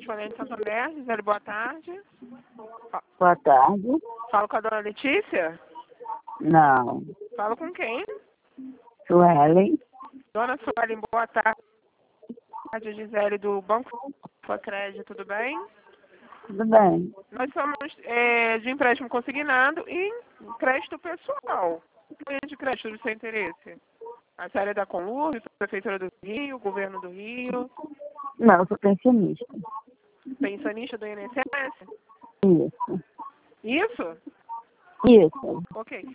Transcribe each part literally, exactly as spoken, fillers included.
correspondente Santander. Gisele, boa tarde. Boa tarde. Falo com a dona Letícia? Não. Falo com quem? Suelen. Dona Suelen, boa tarde. Gisele, do Banco Crédito, tudo bem? Tudo bem. Nós somos é, de empréstimo consignado e crédito pessoal. Linha de crédito do seu interesse? A série da Conlurb, Prefeitura do Rio, Governo do Rio. Não, eu sou pensionista. Pensionista do I N S S? Isso. Isso? Isso. Ok.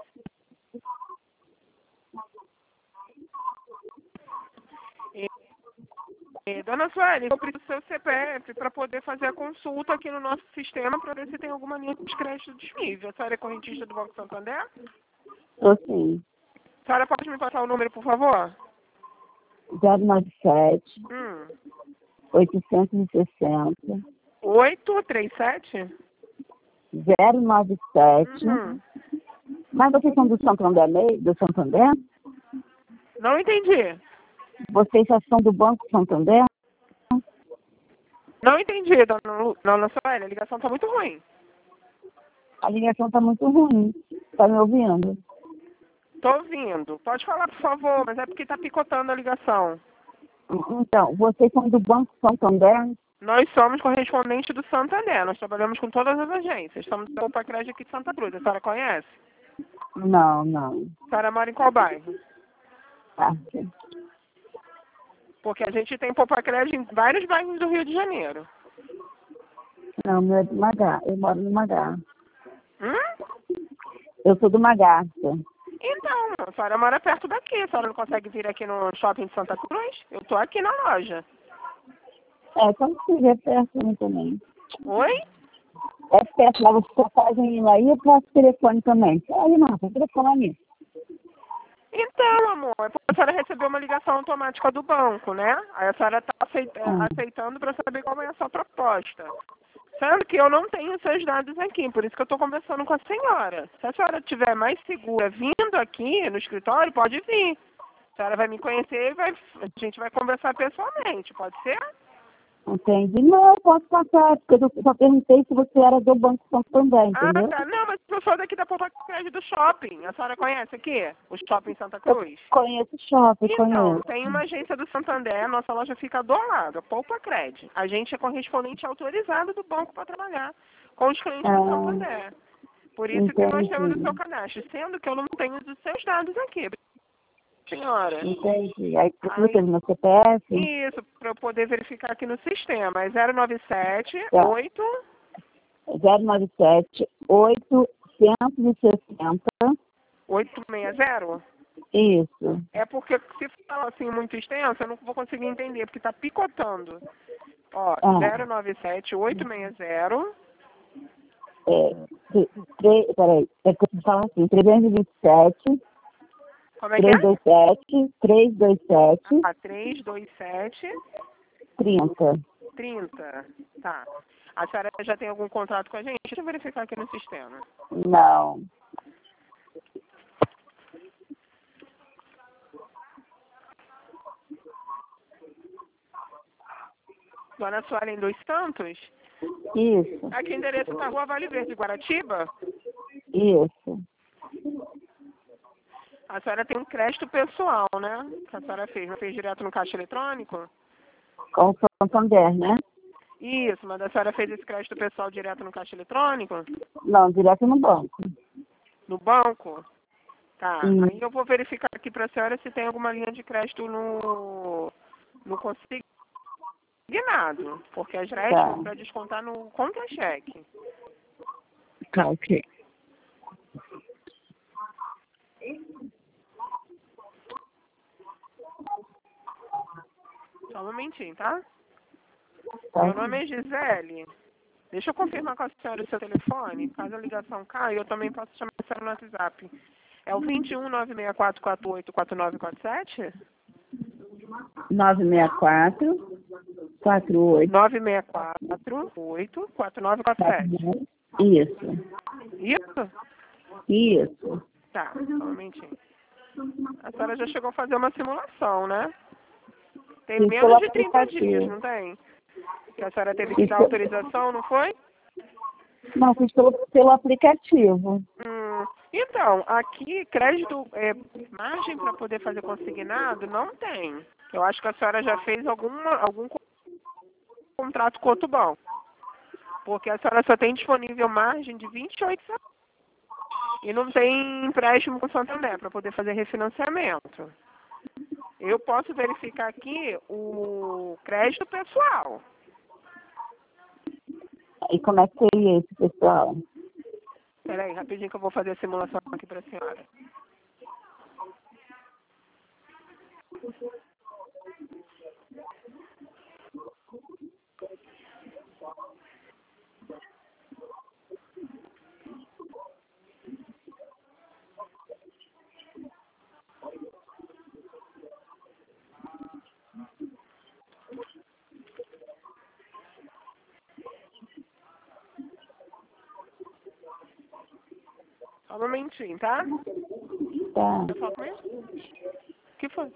E, e, dona Sueli, eu preciso do seu C P F para poder fazer a consulta aqui no nosso sistema para ver se tem alguma linha de crédito disponível. A senhora é correntista do Banco Santander? Sou sim. A senhora pode me passar o número, por favor? zero nove sete, Hum. oitocentos e sessenta, oito três sete? zero nove sete. Uhum. Mas vocês são do Santander, meio- do Santander? Não entendi. Vocês já são do Banco Santander? Não entendi, dona, Lu- dona Sueli. A ligação está muito ruim. A ligação está muito ruim. Está me ouvindo? Tô ouvindo. Pode falar, por favor, mas é porque está picotando a ligação. Então, vocês são do Banco Santander? Nós somos correspondentes do Santander. Nós trabalhamos com todas as agências. Estamos no Poupa Crédito aqui de Santa Cruz. A senhora conhece? Não, não. A senhora mora em qual bairro? Tá. Porque a gente tem Poupa Crédito em vários bairros do Rio de Janeiro. Não, meu é do Magá. Eu moro no Magá. Hum? Eu sou do Magá. Então, a senhora mora perto daqui. A senhora não consegue vir aqui no shopping de Santa Cruz? Eu tô aqui na loja. É, quando estiver perto de mim também. Oi? É perto, lá você fazem aí, eu passo o telefone também. Aí não, tem telefone. Então, amor, é porque a senhora recebeu uma ligação automática do banco, né? Aí a senhora está aceitando para saber qual é a sua proposta. Sendo que eu não tenho seus dados aqui, por isso que eu estou conversando com a senhora. Se a senhora estiver mais segura vindo aqui no escritório, pode vir. A senhora vai me conhecer e vai, a gente vai conversar pessoalmente, pode ser? Entendi. Não, eu posso passar, porque eu só perguntei se você era do Banco Santander, entendeu? Ah, tá. Não, mas eu sou daqui da Poupa Crédito do shopping. A senhora conhece aqui? O shopping Santa Cruz? Conheço o shopping, Então, conheço. tem uma agência do Santander, nossa loja fica do lado, a Poupa Crédito. A gente é correspondente autorizado do banco para trabalhar com os clientes Ah, do Santander. Por isso que nós temos o entendi. seu cadastro, sendo que eu não tenho os seus dados aqui, senhora. Entendi. Aí procura Aí, pelo meu C P F. isso, para eu poder verificar aqui no sistema. É zero nove sete, Tá. oito zero nove sete, oitocentos e sessenta. oito seis zero. Isso. É porque se falar assim muito extenso, eu não vou conseguir entender, porque está picotando. Ó, Ah. zero nove sete, oito seis zero. É, tre- tre- peraí, é que eu falo assim, trezentos e vinte e sete, Como é que é? trezentos e vinte e sete, trezentos e vinte e sete, Ah, três dois sete, trinta. trinta. Tá. A senhora já tem algum contrato com a gente? Deixa eu verificar aqui no sistema. Não. Dona Suelen dos Santos? Isso, Aqui o endereço está Rua Vale Verde, Guaratiba? isso. A senhora tem um crédito pessoal, né? Que a senhora fez. Não fez direto no caixa eletrônico? Com o Santander, né? Isso, mas a senhora fez esse crédito pessoal direto no caixa eletrônico? Não, direto no banco. No banco? Tá. Hum. Aí eu vou verificar aqui para a senhora se tem alguma linha de crédito no, no consignado. Porque as réis Tá. para descontar no contra-cheque. Tá, ok. Só um momentinho, tá? Tá. Meu nome é Gisele. Deixa eu confirmar com a senhora o seu telefone. Caso a ligação caia, eu também posso chamar a senhora no WhatsApp. É o dois um nove seis quatro quatro oito quatro nove quatro sete? nove seis quatro, quatro oito. nove seis quatro oito quatro nove quatro sete. Isso. Isso? Isso. Tá, só um momentinho. A senhora já chegou a fazer uma simulação, né? Tem Sim, menos pelo de trinta aplicativo. dias, não tem? Que a senhora teve que dar autorização, não foi? Não, fiz pelo, pelo aplicativo. Hum, então, aqui, crédito, é, margem para poder fazer consignado, não tem. Eu acho que a senhora já fez alguma, algum contrato com outro banco. Porque a senhora só tem disponível margem de vinte e oito centavos. E não tem empréstimo com o Santander para poder fazer refinanciamento. Eu posso verificar aqui o crédito pessoal. E como é que seria esse, pessoal? Espera aí, rapidinho que eu vou fazer a simulação aqui para a senhora. Só um momentinho, tá? Tá. Eu falo comigo? O que foi?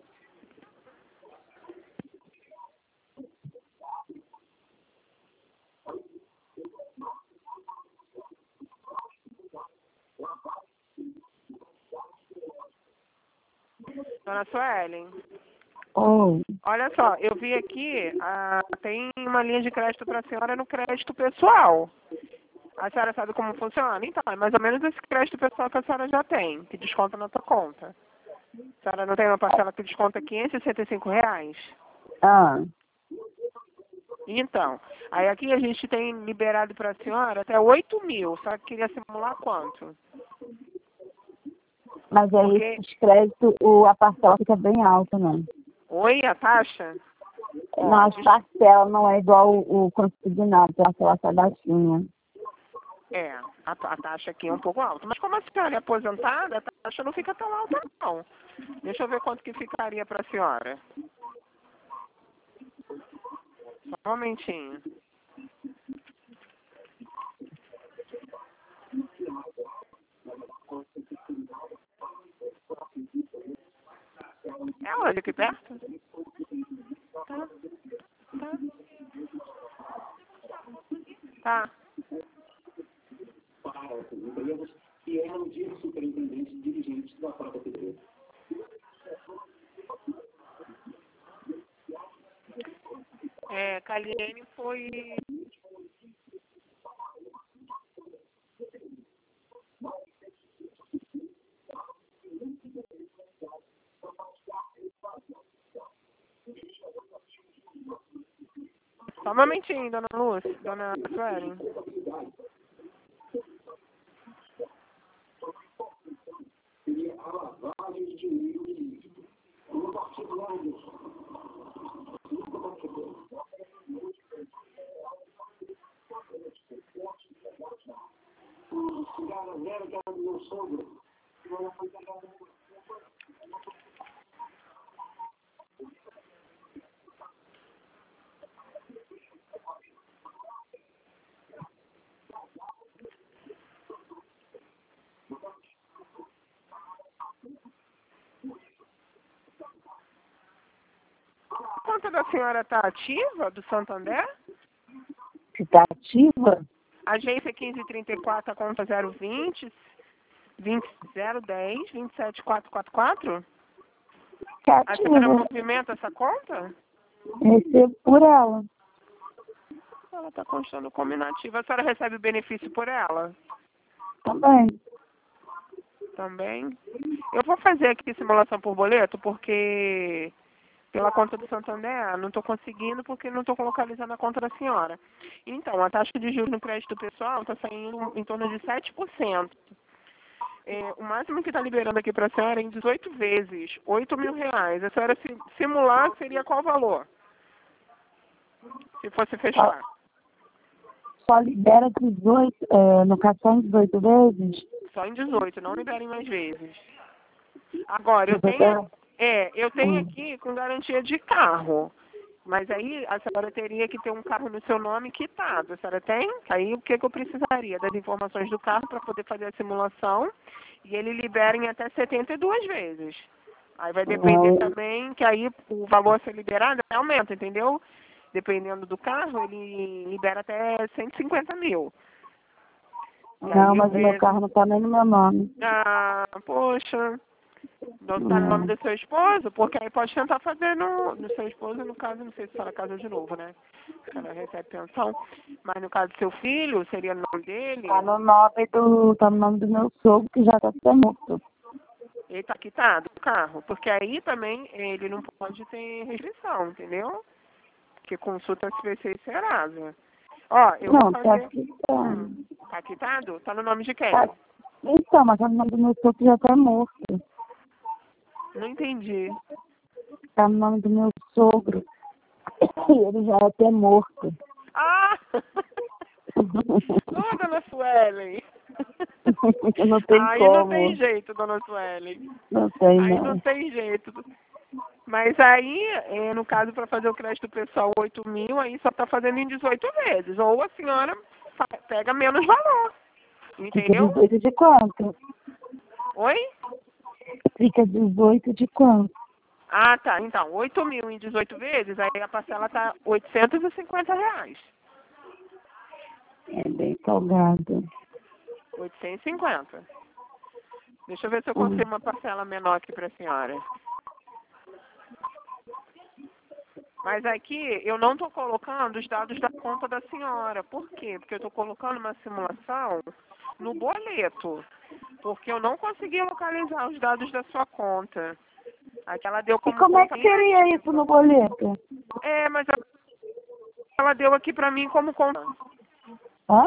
Dona Suelen, Oi. olha só, eu vi aqui, ah, tem uma linha de crédito para a senhora no crédito pessoal. A senhora sabe como funciona? Então, é mais ou menos esse crédito pessoal que a senhora já tem, que desconta na sua conta. A senhora não tem uma parcela que desconta quinhentos e sessenta e cinco reais? Ah, Então, aí aqui a gente tem liberado para a senhora até oito mil, só que queria simular quanto? mas aí Porque... esses créditos, o, a parcela fica bem alta, né? Oi, a taxa? Não, as parcelas não é igual o, o consignado, a parcela sai baixinha. É, a, a taxa aqui é um pouco alta. Mas como a senhora é aposentada, a taxa não fica tão alta, não. Deixa eu ver quanto que ficaria para a senhora. Só um momentinho. É onde? Aqui perto? Tá. Tá. Tá. E é um dia superintendente dirigente da própria T V. É, Caliene foi... Só um momentinho, dona Lúcia, dona Suelen. Seria a lavagem de dinheiro líquido. No particular disso. Cigarra velha que era do meu sogro. A conta da senhora está ativa, do Santander? Se tá ativa, Agência quinze trinta e quatro, a conta zero vinte, vinte, zero dez, vinte e sete, quatrocentos e quarenta e quatro? tá A senhora ativa. movimenta essa conta? Recebo por ela. Ela está constando como inativa. A senhora recebe o benefício por ela? Também. Também. Eu vou fazer aqui simulação por boleto, porque pela conta do Santander não estou conseguindo, porque não estou localizando a conta da senhora. Então, a taxa de juros no crédito pessoal está saindo em torno de sete por cento. É, o máximo que está liberando aqui para a senhora é em dezoito vezes, oito mil reais. A senhora se, simular seria qual valor? Se fosse fechar. Só libera dezoito, é, no cartão dezoito vezes? Só em dezoito, não liberem mais vezes. Agora, eu tenho, é, eu tenho aqui com garantia de carro. Mas aí a senhora teria que ter um carro no seu nome quitado. A senhora tem? Aí o que, que eu precisaria? Das informações do carro para poder fazer a simulação. E ele libera em até setenta e duas vezes. Aí vai depender Não. também que aí o valor a ser liberado aumenta, entendeu? dependendo do carro, ele libera até cento e cinquenta mil. E Não, aí, mas o meu é, carro não tá nem no meu nome. ah, poxa, não tá no nome É. do seu esposo, porque aí pode tentar fazer no, no seu esposo, no caso, não sei se ela casa de novo, né? Se ela recebe pensão, mas no caso do seu filho, seria no nome dele, Tá no nome do, tá no nome do meu sogro, que já tá até morto. ele tá quitado o carro, porque aí também ele não pode ter restrição, entendeu? Porque consulta S P C e Serasa. Ó, eu Não, vou tá fazer. aqui, tá. Hum, tá quitado? Tá no nome de quem? Tá. Então, mas tá no nome do meu sogro, que já tá morto. Não entendi. Tá no nome do meu sogro. E ele já é até morto. Ah! Ô, dona Suelen! Não tem Aí como. não tem jeito, dona Suelen. Não tem, Aí não. não tem jeito. Mas aí, é, no caso, para fazer o crédito pessoal oito mil, aí só tá fazendo em dezoito vezes. Ou a senhora fa- pega menos valor. Fica Entendeu? dezoito de quanto? Oi? Fica dezoito de quanto? Ah, tá. Então, oito mil em dezoito vezes, aí a parcela tá oitocentos e cinquenta reais. É bem salgado. oitocentos e cinquenta. Deixa eu ver se eu Hum. consigo uma parcela menor aqui para a senhora. Mas aqui eu não estou colocando os dados da conta da senhora. Por quê? Porque eu estou colocando uma simulação no boleto. Porque eu não consegui localizar os dados da sua conta. Aqui ela deu E como como é conta que seria inativa. isso no boleto? É, mas ela- ela deu aqui para mim como conta. Hã?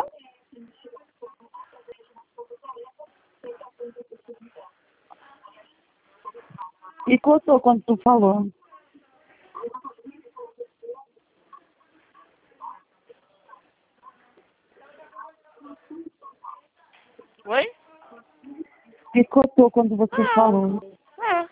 E cortou quando tu falou. Oi? Picotou quando você Não. falou. É.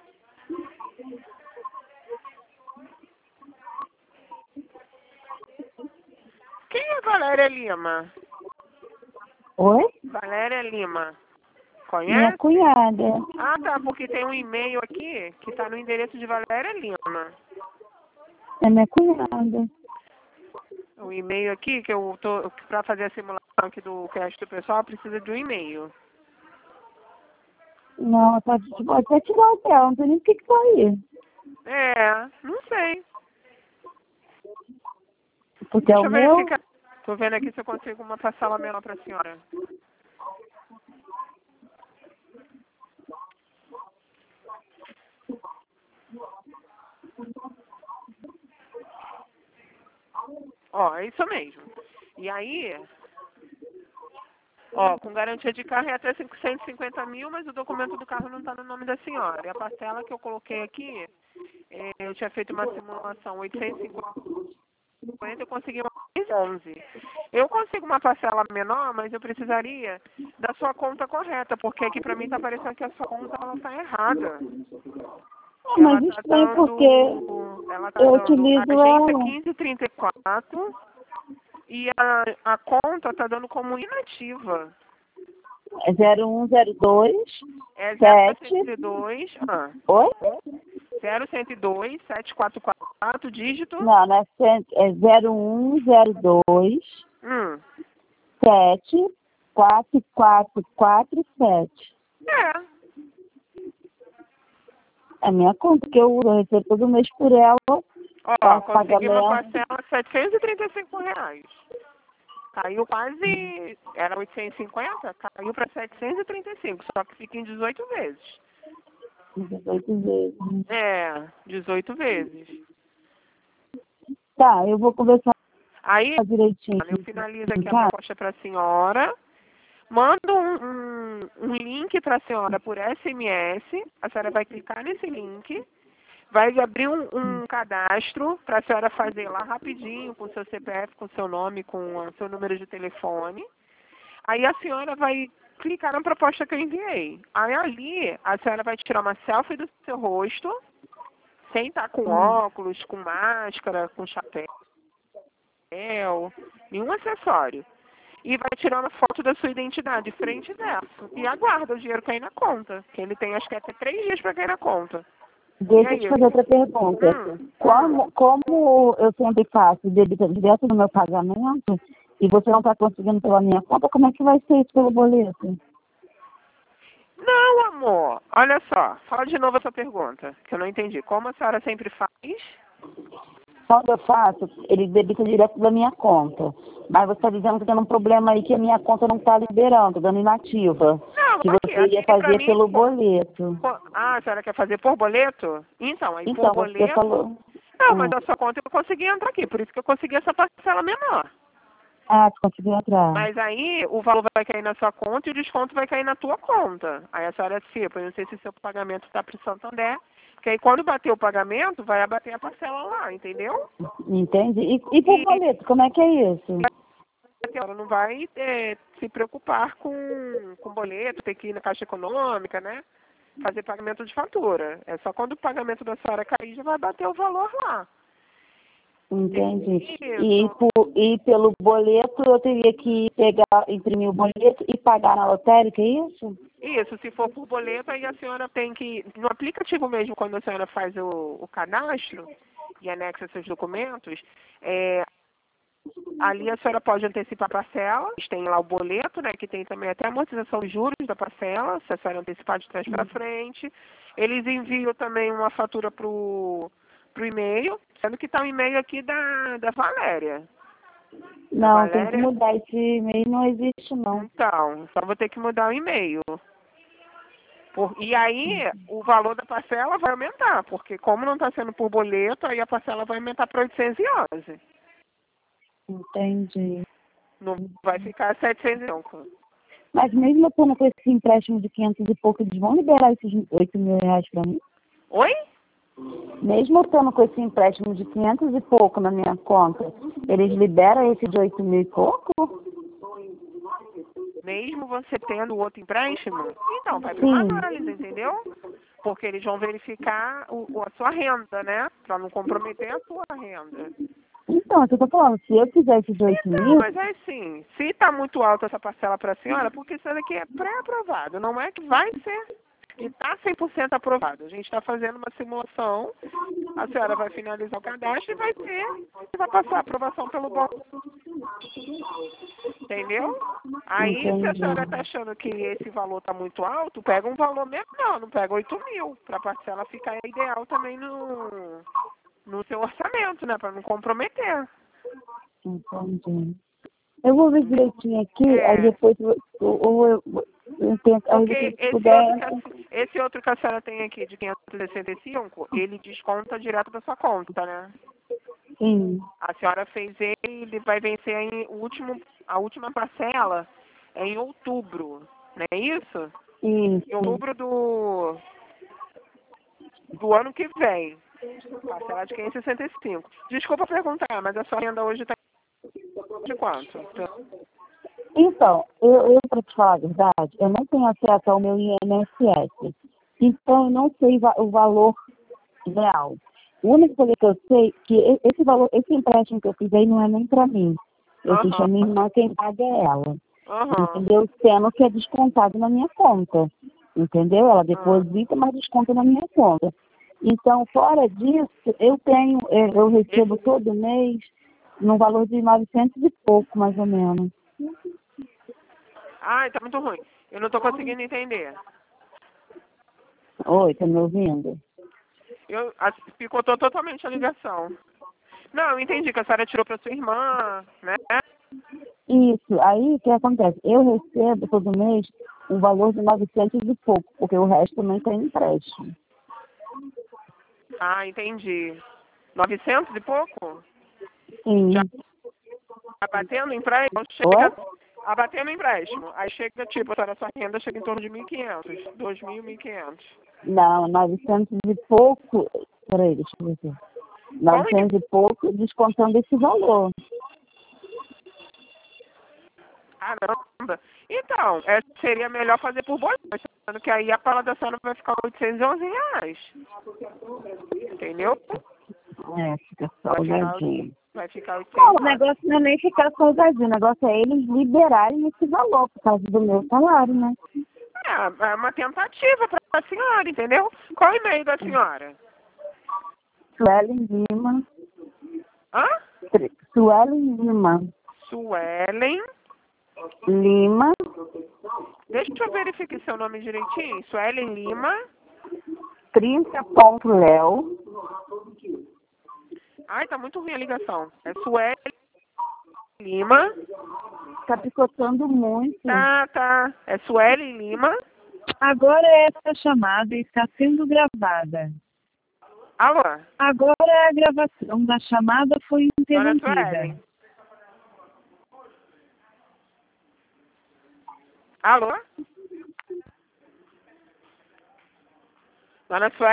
Quem é Valéria Lima? Oi? Valéria Lima. Minha Conhece? cunhada. Ah, tá, porque tem um e-mail aqui que está no endereço de Valéria Lima. É minha cunhada. O e-mail aqui, que eu tô, para fazer a simulação aqui do crédito pessoal, precisa de um e-mail. Não, pode, pode até tirar o dela, não sei nem o que que tá aí. É, não sei. Porque é Deixa o eu meu. verificar. Tô vendo aqui se eu consigo uma parcela menor para a senhora. Ó, é isso mesmo. E aí, ó, com garantia de carro é até cento e cinquenta mil, mas o documento do carro não está no nome da senhora. E a parcela que eu coloquei aqui, é, eu tinha feito uma simulação oitocentos e cinquenta, eu consegui uma onze. Eu consigo uma parcela menor, mas eu precisaria da sua conta correta, porque aqui pra mim tá parecendo que a sua conta ela tá errada. Ah, Ela mas tá estranho porque dando, ela tá eu dando utilizo agência ela. quinze trinta e quatro e a, a conta tá dando como inativa. É zero um zero dois É sete. zero cento e dois, ah, Oi? zero cento e dois, sete quatro quatro, dígito. Não, não é, cento, é zero um zero dois Hum. sete quatro quatro quatro sete. É. É a minha conta que eu uso, eu recebo todo mês por ela. Ó, Faço consegui uma pagamento. parcela de setecentos e trinta e cinco reais. Caiu quase, era oitocentos e cinquenta, caiu para setecentos e trinta e cinco, só que fica em dezoito vezes. dezoito vezes. É, dezoito vezes. Tá, eu vou conversar Aí, direitinho. eu finalizo aqui a Tá? proposta para a senhora, mando um, um, um link para a senhora por S M S, a senhora vai clicar nesse link, vai abrir um, um cadastro para a senhora fazer lá rapidinho, com seu C P F, com seu nome, com o seu número de telefone. Aí a senhora vai clicar na proposta que eu enviei. Aí ali, a senhora vai tirar uma selfie do seu rosto, sem estar com óculos, com máscara, com chapéu, nenhum acessório. E vai tirar uma foto da sua identidade, frente e verso. E aguarda o dinheiro cair na conta, que ele tem acho que até três dias para cair na conta. Deixa eu te fazer outra pergunta. Hum, Como, como eu sempre faço débito direto no meu pagamento e você não está conseguindo pela minha conta, como é que vai ser isso pelo boleto? Não, amor. Olha só. Fala de novo essa pergunta, que eu não entendi. Como a senhora sempre faz? Quando eu faço, ele debita direto da minha conta. Mas você está dizendo que tem um problema aí que a minha conta não está liberando, dando inativa. Não, Que aqui, você iria aqui pra fazer mim... pelo pô, boleto. pô, ah, a senhora quer fazer por boleto? Então, aí Então, por você boleto... falou... Não, mas Hum. a sua conta eu consegui entrar aqui, por isso que eu consegui essa parcela menor. Ah, você conseguiu entrar. Mas aí o valor vai cair na sua conta e o desconto vai cair na tua conta. Aí a senhora tipo, eu não sei se o seu pagamento está para o Santander, porque aí quando bater o pagamento, vai abater a parcela lá, entendeu? Entende? E, e por E boleto, como é que é isso? a senhora não vai é, se preocupar com, com boleto, ter que ir na Caixa Econômica, né? Fazer pagamento de fatura. É só quando o pagamento da senhora cair, já vai bater o valor lá. Entendi. E, Isso. por, e pelo boleto eu teria que pegar, imprimir o boleto e pagar na lotérica, é isso? Isso, se for por boleto, aí a senhora tem que, no aplicativo mesmo, quando a senhora faz o, o cadastro e anexa seus documentos, é, ali a senhora pode antecipar a parcela, tem lá o boleto, né, que tem também até a amortização dos juros da parcela, se a senhora antecipar de trás para frente. Eles enviam também uma fatura para o e-mail, sendo que está o e-mail aqui da, da Valéria. Da Não, tem que Valéria. mudar. Esse e-mail não existe, não. Então, então vou ter que mudar o e-mail. Por, e aí, o valor da parcela vai aumentar, porque como não está sendo por boleto, aí a parcela vai aumentar para oitocentos e onze. Entendi. Não vai ficar setecentos e cinco. Mas mesmo eu tendo com esse empréstimo de quinhentos e pouco, eles vão liberar esses oito mil reais para mim? Oi? Mesmo eu tendo com esse empréstimo de quinhentos e pouco na minha conta, eles liberam esse de oito mil e pouco? Mesmo você tendo outro empréstimo, então vai para uma análise, entendeu? Porque eles vão verificar o, a sua renda, né? Para não comprometer a sua renda. Então, é o que eu tô falando, se eu fizer esses oito Então, mil, mas é assim, se está muito alta essa parcela para a senhora, porque isso daqui é pré-aprovado, não é que vai ser, e está cem por cento aprovado. A gente está fazendo uma simulação, a senhora vai finalizar o cadastro e vai ter, e vai passar a aprovação pelo banco. Entendeu? Aí, se a entendi. senhora está achando que esse valor está muito alto, pega um valor menor, não pega oito mil, para a parcela ficar ideal também no, no seu orçamento, né? Para não comprometer. Entendi. Eu vou ver direitinho aqui, É. aí depois eu, eu, eu, eu, eu tento, aí Porque você esse puder. outro, que a, esse outro que a senhora tem aqui, de quinhentos e sessenta e cinco, ele desconta direto da sua conta, né? Sim. A senhora fez ele, ele vai vencer em o último, a última parcela é em outubro, não é isso? Em Isso. outubro do, do ano que vem. Parcela de quinhentos e sessenta e cinco. Desculpa perguntar, mas a sua renda hoje está de quanto? Então, eu, eu para te falar a verdade, eu não tenho acesso ao meu I N S S. Então, eu não sei va o valor real. A única coisa que eu sei é que esse valor, esse empréstimo que eu fiz aí não é nem para mim. Eu fiz para minha irmã, quem paga é ela. Uhum. Entendeu? Sendo que é descontado na minha conta. Entendeu? Ela deposita, mas desconta na minha conta. Então, fora disso, eu tenho, eu recebo todo mês no valor de novecentos e pouco, mais ou menos. Ai, tá muito ruim. Eu não tô conseguindo entender. Oi, tá me ouvindo? Eu, a, picotou totalmente a ligação. Não, eu entendi que a senhora tirou pra sua irmã, né? Isso. Aí, o que acontece? Eu recebo todo mês um valor de novecentos e pouco, porque o resto também tem empréstimo. Ah, entendi. novecentos e pouco? Sim. Já abatendo o empréstimo? Chega abatendo o empréstimo. Aí chega, tipo, a senhora, sua renda chega em torno de mil e quinhentos. dois mil, mil e quinhentos. Não, novecentos e pouco. Peraí, deixa eu ver aqui. novecentos e pouco descontando esse valor. Caramba. Então, é, seria melhor fazer por boleto, sendo que aí a pala da senhora vai ficar oitocentos e onze reais. Entendeu? É, fica Vai ficar, salgadinho. vai ficar Não, oitocentos o negócio não é nem ficar salgadinho, o negócio é eles liberarem esse valor por causa do meu salário, né? É, é uma tentativa para a senhora, entendeu? Qual é o e-mail da senhora? Suelen Lima. Hã? Suelen Lima. Suelen. Lima. Deixa eu verificar seu nome direitinho. Suelen Lima. trinta ponto Léo. Ai, tá muito ruim a ligação. É Suelen Lima. Tá picotando muito. Tá, tá. É Suelen Lima. Agora esta chamada está sendo gravada. Alô? Agora a gravação da chamada foi Dona interrompida. Suelen. Alô? Dona Suelen?